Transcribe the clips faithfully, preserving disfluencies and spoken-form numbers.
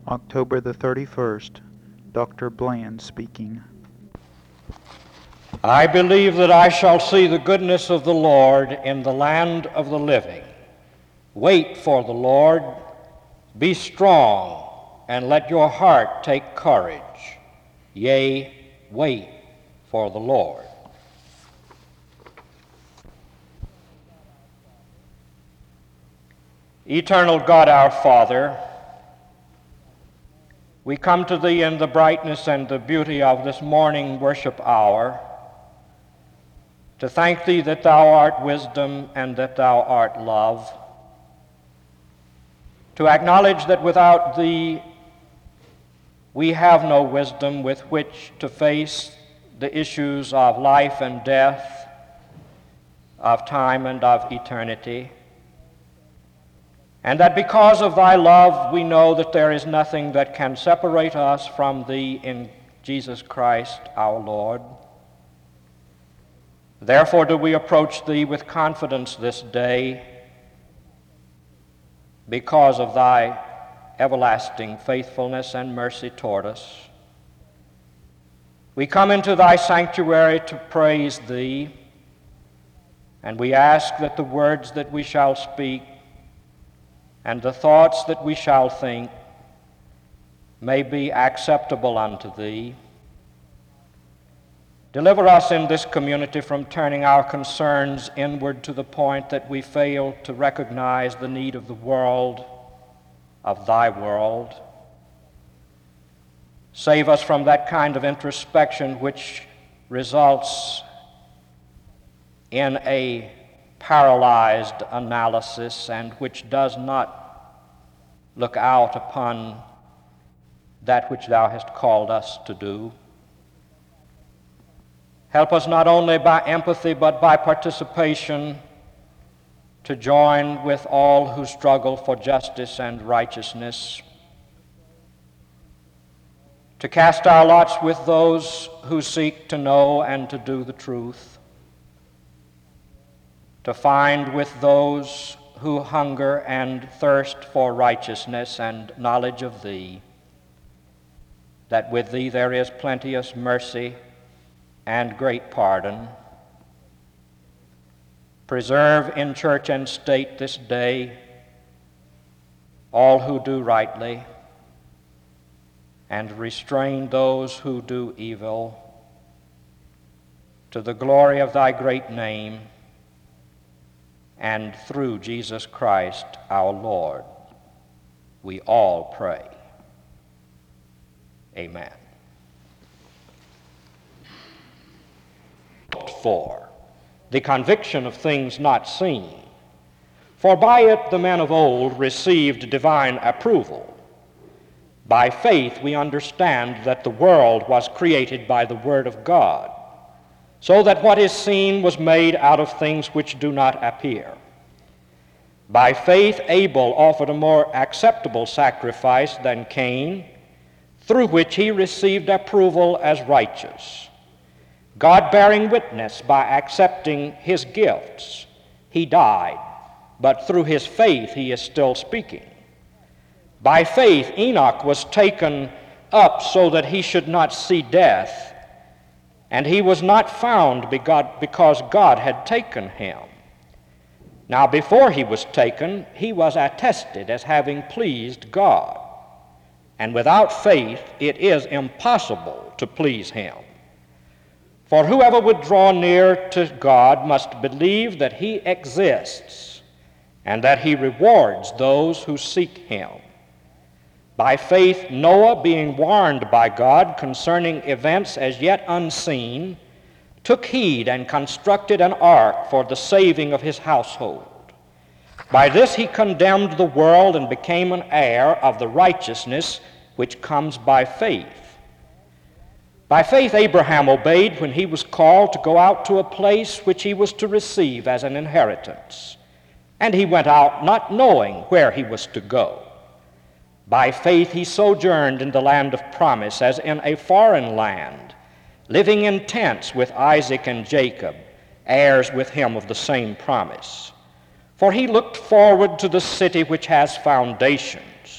October the thirty-first, Doctor Bland speaking. I believe that I shall see the goodness of the Lord in the land of the living. Wait for the Lord, be strong, and let your heart take courage. Yea, wait for the Lord. Eternal God, our Father, we come to Thee in the brightness and the beauty of this morning worship hour to thank Thee that Thou art wisdom and that Thou art love, to acknowledge that without Thee we have no wisdom with which to face the issues of life and death, of time and of eternity, and that because of Thy love we know that there is nothing that can separate us from Thee in Jesus Christ our Lord. Therefore do we approach Thee with confidence this day because of Thy everlasting faithfulness and mercy toward us. We come into Thy sanctuary to praise Thee, and we ask that the words that we shall speak and the thoughts that we shall think may be acceptable unto Thee. Deliver us in this community from turning our concerns inward to the point that we fail to recognize the need of the world, of Thy world. Save us from that kind of introspection which results in a paralyzed analysis and which does not look out upon that which Thou hast called us to do. Help us not only by empathy but by participation to join with all who struggle for justice and righteousness, to cast our lots with those who seek to know and to do the truth, to find with those who hunger and thirst for righteousness and knowledge of Thee, that with Thee there is plenteous mercy and great pardon. Preserve in church and state this day all who do rightly, and restrain those who do evil, to the glory of Thy great name, and through Jesus Christ our Lord, we all pray. Amen. For the conviction of things not seen, for by it the men of old received divine approval. By faith we understand that the world was created by the word of God, so that what is seen was made out of things which do not appear. By faith Abel offered a more acceptable sacrifice than Cain, through which he received approval as righteous, God bearing witness by accepting his gifts. He died, but through his faith he is still speaking. By faith Enoch was taken up so that he should not see death, and he was not found because God had taken him. Now before he was taken, he was attested as having pleased God. And without faith it is impossible to please him. For whoever would draw near to God must believe that he exists, and that he rewards those who seek him. By faith Noah, being warned by God concerning events as yet unseen, took heed and constructed an ark for the saving of his household. By this he condemned the world and became an heir of the righteousness which comes by faith. By faith Abraham obeyed when he was called to go out to a place which he was to receive as an inheritance. And he went out not knowing where he was to go. By faith he sojourned in the land of promise as in a foreign land, living in tents with Isaac and Jacob, heirs with him of the same promise. For he looked forward to the city which has foundations,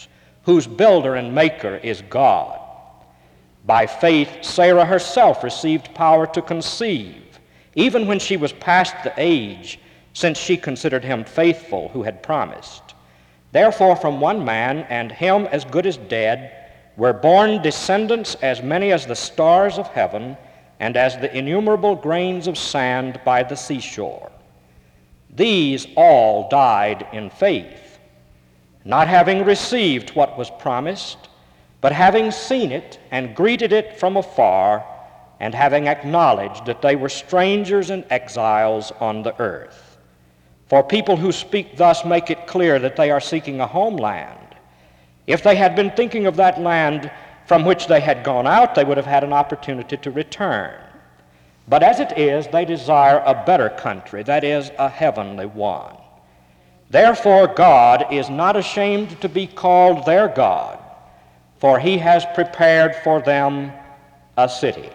whose builder and maker is God. By faith, Sarah herself received power to conceive, even when she was past the age, since she considered him faithful who had promised. Therefore, from one man, and him as good as dead, were born descendants as many as the stars of heaven, and as the innumerable grains of sand by the seashore. These all died in faith, not having received what was promised, but having seen it and greeted it from afar, and having acknowledged that they were strangers and exiles on the earth. For people who speak thus make it clear that they are seeking a homeland. If they had been thinking of that land from which they had gone out, they would have had an opportunity to return. But as it is, they desire a better country, that is, a heavenly one. Therefore, God is not ashamed to be called their God, for he has prepared for them a city.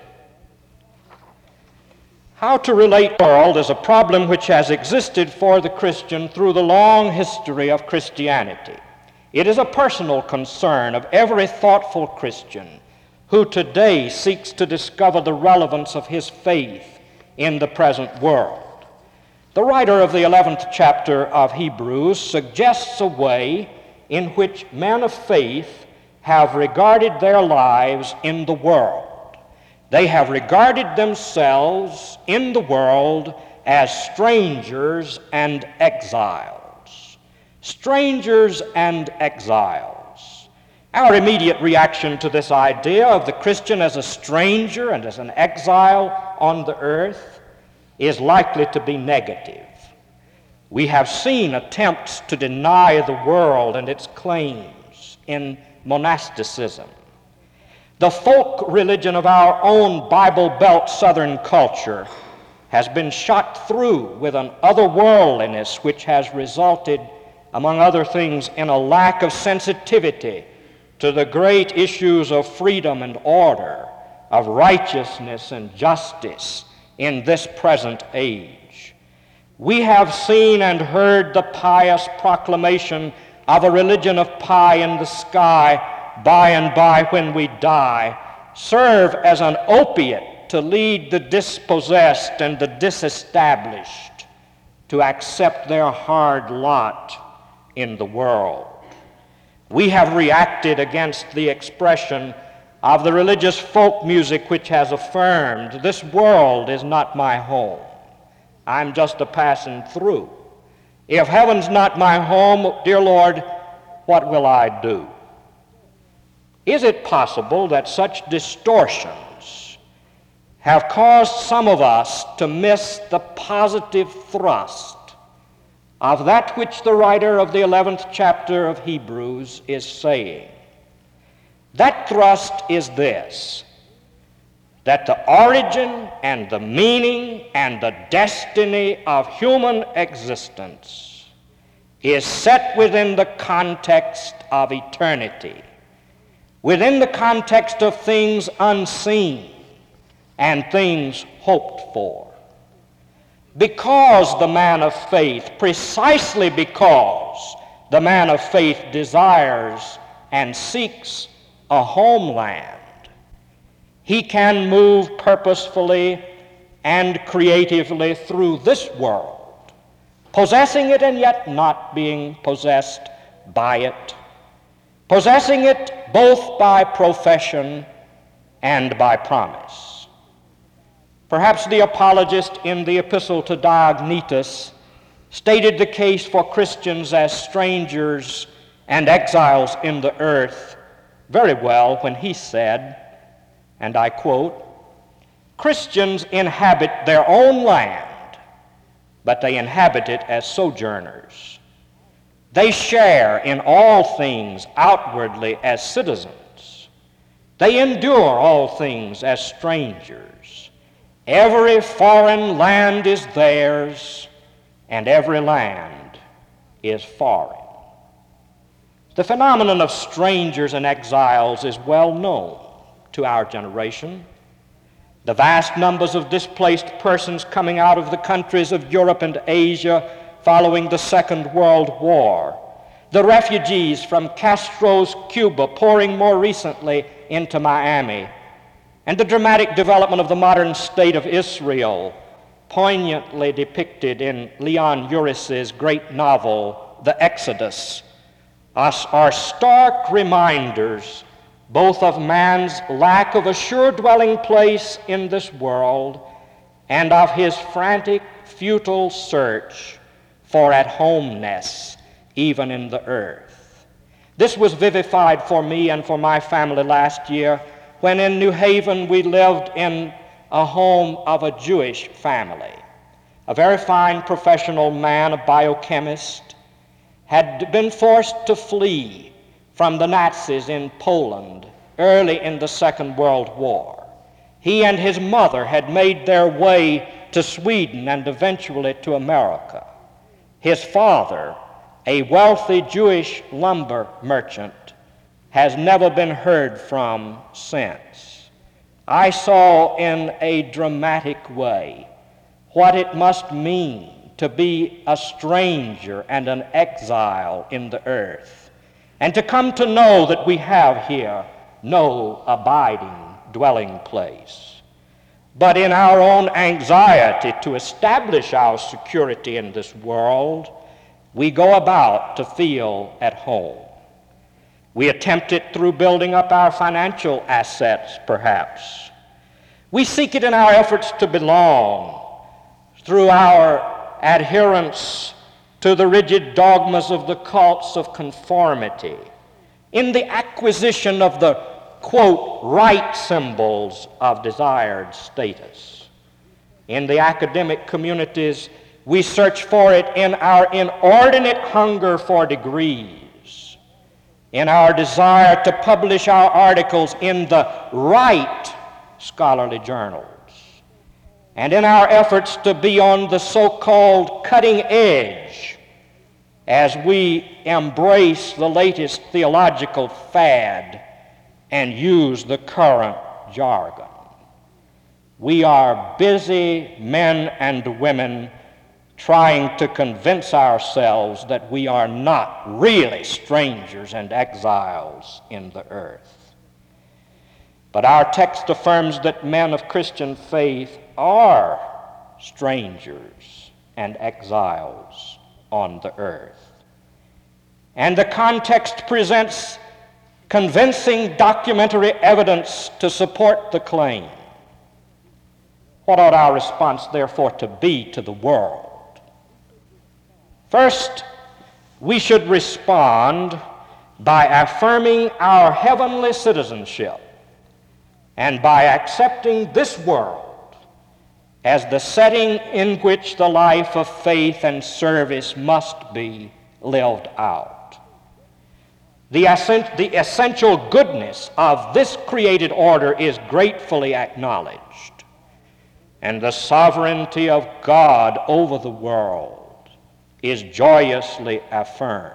How to relate the world is a problem which has existed for the Christian through the long history of Christianity. It is a personal concern of every thoughtful Christian who today seeks to discover the relevance of his faith in the present world. The writer of the eleventh chapter of Hebrews suggests a way in which men of faith have regarded their lives in the world. They have regarded themselves in the world as strangers and exiles. Strangers and exiles. Our immediate reaction to this idea of the Christian as a stranger and as an exile on the earth is likely to be negative. We have seen attempts to deny the world and its claims in monasticism. The folk religion of our own Bible Belt Southern culture has been shot through with an otherworldliness which has resulted, among other things, in a lack of sensitivity to the great issues of freedom and order, of righteousness and justice in this present age. We have seen and heard the pious proclamation of a religion of pie in the sky by and by when we die serve as an opiate to lead the dispossessed and the disestablished to accept their hard lot in the world. We have reacted against the expression of the religious folk music which has affirmed, "This world is not my home. I'm just a passing through. If heaven's not my home, dear Lord, what will I do?" Is it possible that such distortions have caused some of us to miss the positive thrust of that which the writer of the eleventh chapter of Hebrews is saying? That thrust is this: that the origin and the meaning and the destiny of human existence is set within the context of eternity, within the context of things unseen and things hoped for. Because the man of faith, precisely because the man of faith desires and seeks a homeland, he can move purposefully and creatively through this world, possessing it and yet not being possessed by it, possessing it both by profession and by promise. Perhaps the apologist in the epistle to Diognetus stated the case for Christians as strangers and exiles in the earth very well when he said, and I quote, "Christians inhabit their own land, but they inhabit it as sojourners. They share in all things outwardly as citizens. They endure all things as strangers. Every foreign land is theirs, and every land is foreign." The phenomenon of strangers and exiles is well known to our generation. The vast numbers of displaced persons coming out of the countries of Europe and Asia following the Second World War the refugees from Castro's Cuba pouring more recently into Miami, and the dramatic development of the modern state of Israel, poignantly depicted in Leon Uris's great novel, The Exodus, are stark reminders both of man's lack of a sure dwelling place in this world and of his frantic, futile search for at-homeness even in the earth. This was vivified for me and for my family last year when in New Haven we lived in a home of a Jewish family. A very fine professional man, a biochemist, had been forced to flee from the Nazis in Poland early in the Second World War. He and his mother had made their way to Sweden and eventually to America. His father, a wealthy Jewish lumber merchant, has never been heard from since. I saw in a dramatic way what it must mean to be a stranger and an exile in the earth, and to come to know that we have here no abiding dwelling place. But in our own anxiety to establish our security in this world, we go about to feel at home. We attempt it through building up our financial assets, perhaps. We seek it in our efforts to belong, through our adherence to the rigid dogmas of the cults of conformity, in the acquisition of the, quote, right symbols of desired status. In the academic communities, we search for it in our inordinate hunger for degrees, in our desire to publish our articles in the right scholarly journals, and in our efforts to be on the so-called cutting edge as we embrace the latest theological fad and use the current jargon. We are busy men and women trying to convince ourselves that we are not really strangers and exiles in the earth. But our text affirms that men of Christian faith are strangers and exiles on the earth. And the context presents convincing documentary evidence to support the claim. What ought our response, therefore, to be to the world? First, we should respond by affirming our heavenly citizenship and by accepting this world as the setting in which the life of faith and service must be lived out. The, essen- the essential goodness of this created order is gratefully acknowledged, and the sovereignty of God over the world is joyously affirmed.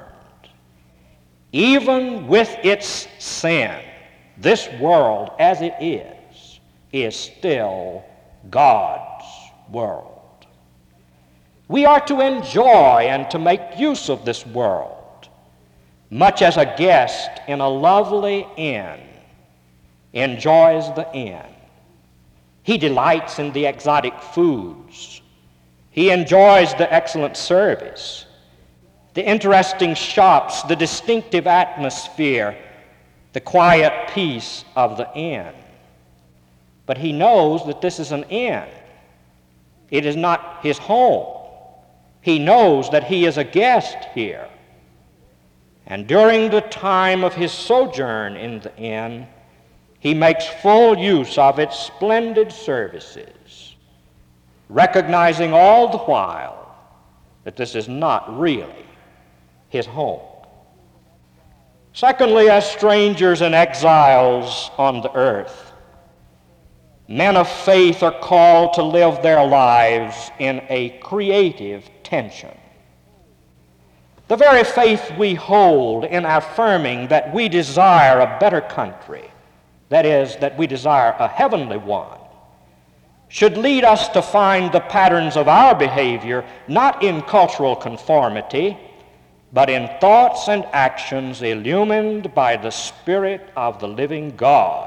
Even with its sin, this world as it is, is still God's world. We are to enjoy and to make use of this world, much as a guest in a lovely inn enjoys the inn. He delights in the exotic foods. He enjoys the excellent service, the interesting shops, the distinctive atmosphere, the quiet peace of the inn. But he knows that this is an inn. It is not his home. He knows that he is a guest here. And during the time of his sojourn in the inn, he makes full use of its splendid services, recognizing all the while that this is not really his home. Secondly, as strangers and exiles on the earth, men of faith are called to live their lives in a creative tension. The very faith we hold in affirming that we desire a better country, that is, that we desire a heavenly one, should lead us to find the patterns of our behavior not in cultural conformity, but in thoughts and actions illumined by the Spirit of the living God.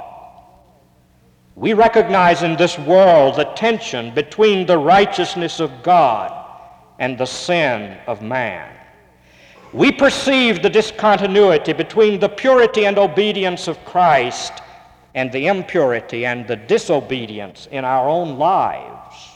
We recognize in this world the tension between the righteousness of God and the sin of man. We perceive the discontinuity between the purity and obedience of Christ and the impurity and the disobedience in our own lives.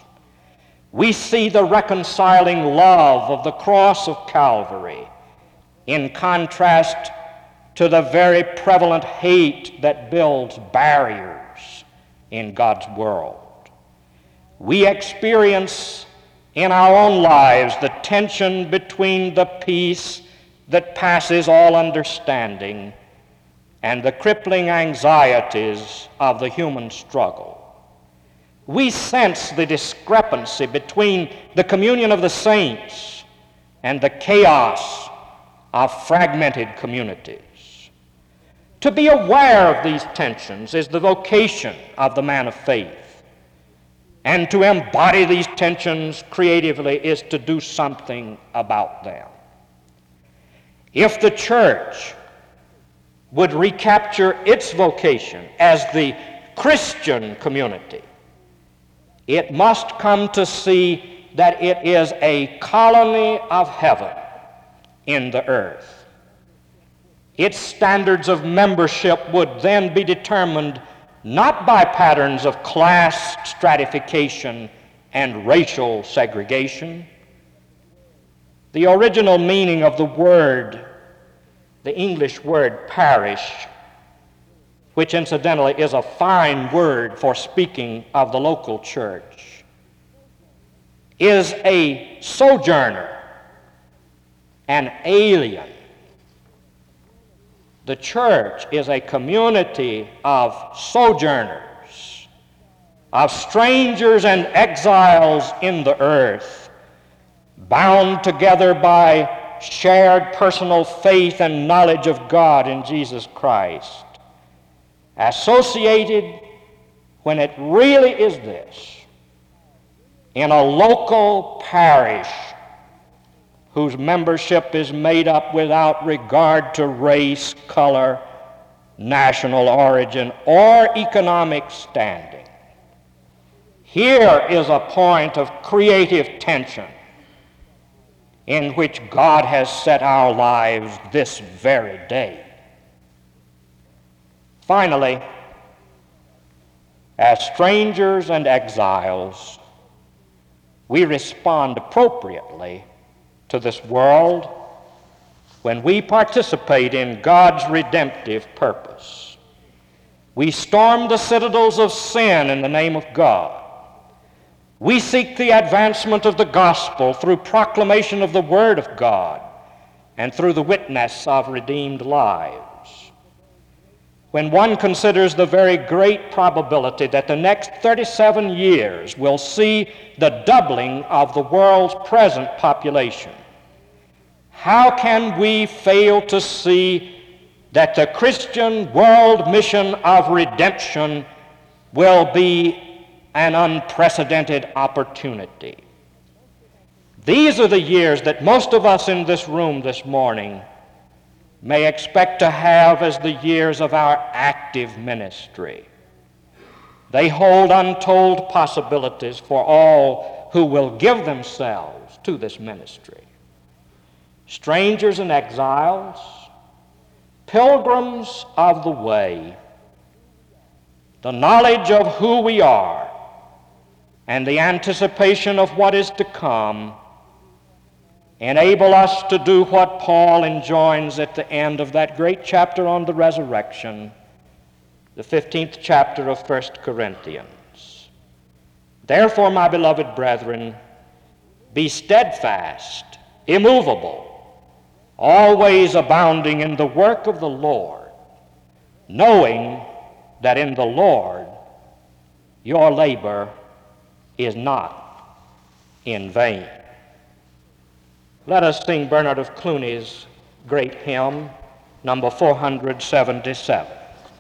We see the reconciling love of the cross of Calvary in contrast to the very prevalent hate that builds barriers in God's world. We experience in our own lives the tension between the peace that passes all understanding and the crippling anxieties of the human struggle. We sense the discrepancy between the communion of the saints and the chaos of fragmented communities. To be aware of these tensions is the vocation of the man of faith, and to embody these tensions creatively is to do something about them. If the church would recapture its vocation as the Christian community, it must come to see that it is a colony of heaven in the earth. Its standards of membership would then be determined not by patterns of class stratification and racial segregation. The original meaning of the word, the English word parish, which incidentally is a fine word for speaking of the local church, is a sojourner, an alien. The church is a community of sojourners, of strangers and exiles in the earth, bound together by shared personal faith and knowledge of God in Jesus Christ, associated, when it really is this, in a local parish whose membership is made up without regard to race, color, national origin, or economic standing. Here is a point of creative tension in which God has set our lives this very day. Finally, as strangers and exiles, we respond appropriately to this world when we participate in God's redemptive purpose. We storm the citadels of sin in the name of God. We seek the advancement of the gospel through proclamation of the Word of God and through the witness of redeemed lives. When one considers the very great probability that the next thirty-seven years will see the doubling of the world's present population, how can we fail to see that the Christian world mission of redemption will be an unprecedented opportunity? These are the years that most of us in this room this morning may expect to have as the years of our active ministry. They hold untold possibilities for all who will give themselves to this ministry. Strangers and exiles, pilgrims of the way, the knowledge of who we are and the anticipation of what is to come enable us to do what Paul enjoins at the end of that great chapter on the resurrection, the fifteenth chapter of First Corinthians. Therefore, my beloved brethren, be steadfast, immovable, always abounding in the work of the Lord, knowing that in the Lord your labor is not in vain. Let us sing Bernard of Cluny's great hymn, number four hundred seventy-seven.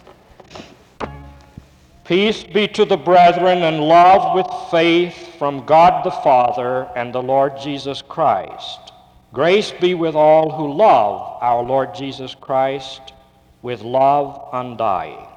Peace be to the brethren and love with faith from God the Father and the Lord Jesus Christ. Grace be with all who love our Lord Jesus Christ with love undying.